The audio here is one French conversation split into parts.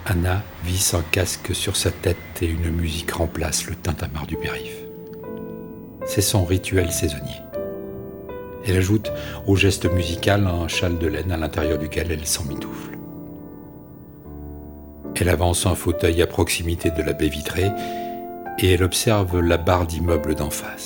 Anna visse un casque sur sa tête et une musique remplace le tintamarre du périph'. C'est son rituel saisonnier. Elle ajoute au geste musical un châle de laine à l'intérieur duquel elle s'emmitoufle. Elle avance un fauteuil à proximité de la baie vitrée et elle observe la barre d'immeubles d'en face.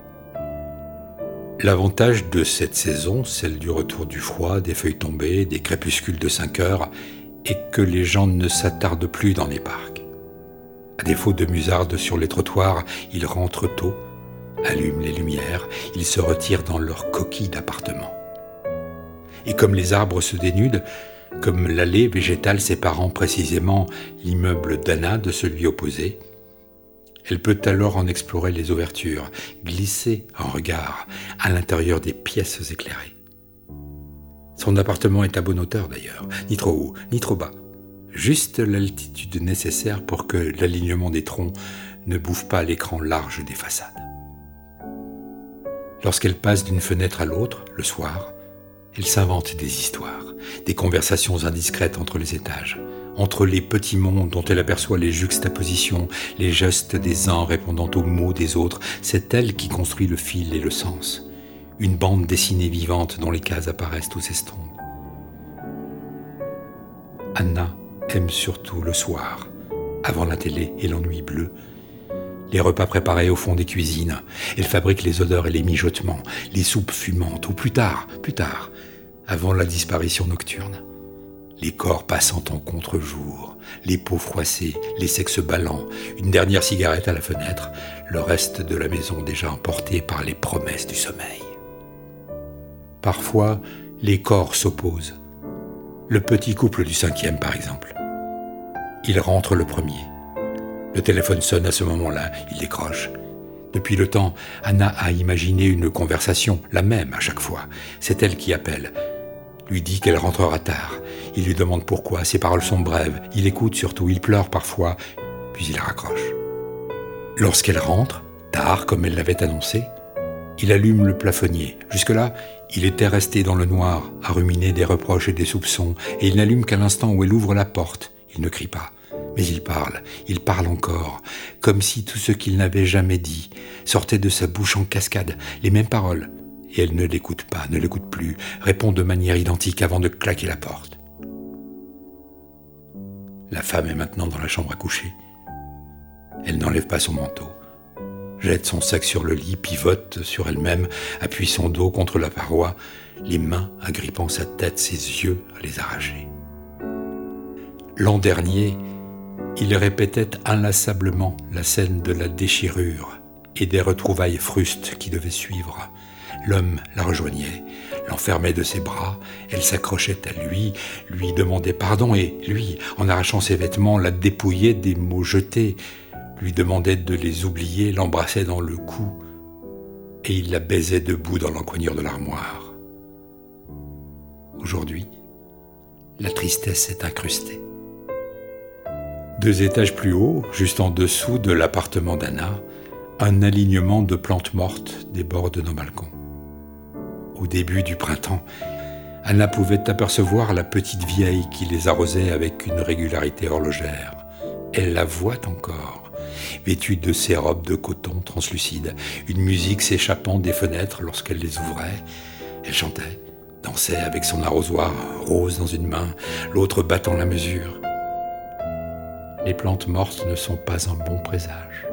L'avantage de cette saison, celle du retour du froid, des feuilles tombées, des crépuscules de 5 heures, est que les gens ne s'attardent plus dans les parcs. À défaut de musardes sur les trottoirs, ils rentrent tôt, allument les lumières, ils se retirent dans leur coquille d'appartement. Et comme les arbres se dénudent, comme l'allée végétale séparant précisément l'immeuble d'Anna de celui opposé, elle peut alors en explorer les ouvertures, glisser un regard à l'intérieur des pièces éclairées. Son appartement est à bonne hauteur d'ailleurs, ni trop haut, ni trop bas. Juste l'altitude nécessaire pour que l'alignement des troncs ne bouffe pas l'écran large des façades. Lorsqu'elle passe d'une fenêtre à l'autre, le soir, elle s'invente des histoires, des conversations indiscrètes entre les étages, entre les petits mondes dont elle aperçoit les juxtapositions, les gestes des uns répondant aux mots des autres. C'est elle qui construit le fil et le sens. Une bande dessinée vivante dont les cases apparaissent ou s'estompent. Anna aime surtout le soir, avant la télé et l'ennui bleu, les repas préparés au fond des cuisines. Elle fabrique les odeurs et les mijotements, les soupes fumantes, ou plus tard, avant la disparition nocturne. Les corps passant en contre-jour, les peaux froissées, les sexes ballants, une dernière cigarette à la fenêtre, le reste de la maison déjà emporté par les promesses du sommeil. Parfois, les corps s'opposent. Le petit couple du 5e, par exemple. Il rentre le premier. Le téléphone sonne à ce moment-là, il décroche. Depuis le temps, Anna a imaginé une conversation, la même à chaque fois. C'est elle qui appelle. Lui dit qu'elle rentrera tard. Il lui demande pourquoi, ses paroles sont brèves. Il écoute surtout, il pleure parfois, puis il raccroche. Lorsqu'elle rentre, tard comme elle l'avait annoncé, il allume le plafonnier. Jusque-là, il était resté dans le noir, à ruminer des reproches et des soupçons, et il n'allume qu'à l'instant où elle ouvre la porte. Il ne crie pas, mais il parle encore, comme si tout ce qu'il n'avait jamais dit sortait de sa bouche en cascade, les mêmes paroles. Et elle ne l'écoute pas, ne l'écoute plus, répond de manière identique avant de claquer la porte. La femme est maintenant dans la chambre à coucher. Elle n'enlève pas son manteau, jette son sac sur le lit, pivote sur elle-même, appuie son dos contre la paroi, les mains agrippant sa tête, ses yeux à les arracher. L'an dernier, il répétait inlassablement la scène de la déchirure et des retrouvailles frustes qui devaient suivre. L'homme la rejoignait, l'enfermait de ses bras, elle s'accrochait à lui, lui demandait pardon et lui, en arrachant ses vêtements, la dépouillait des mots jetés, lui demandait de les oublier, l'embrassait dans le cou et il la baisait debout dans l'encoignure de l'armoire. Aujourd'hui, la tristesse est incrustée. 2 étages plus haut, juste en dessous de l'appartement d'Anna, un alignement de plantes mortes déborde nos balcons. Au début du printemps, Anna pouvait apercevoir la petite vieille qui les arrosait avec une régularité horlogère. Elle la voit encore, vêtue de ses robes de coton translucide, une musique s'échappant des fenêtres lorsqu'elle les ouvrait. Elle chantait, dansait avec son arrosoir rose dans une main, l'autre battant la mesure. Les plantes mortes ne sont pas un bon présage.